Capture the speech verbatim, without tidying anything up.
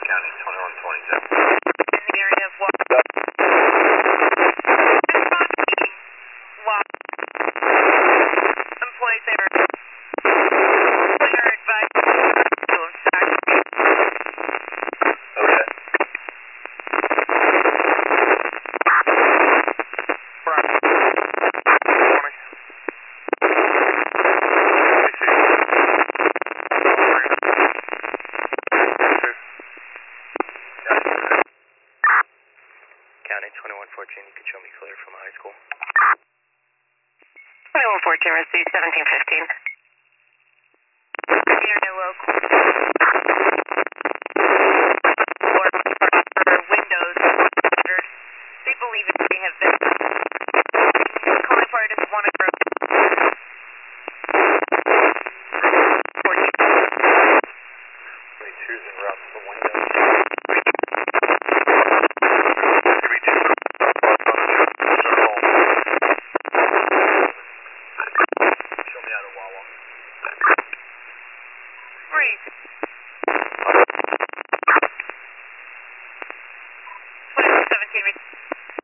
County twenty-one twenty-seven. In the area of what? Employees there. They are advised to stack. Okay. County twenty-one fourteen, you can show me clear from high school. twenty-one fourteen, receive seventeen fifteen. Area local.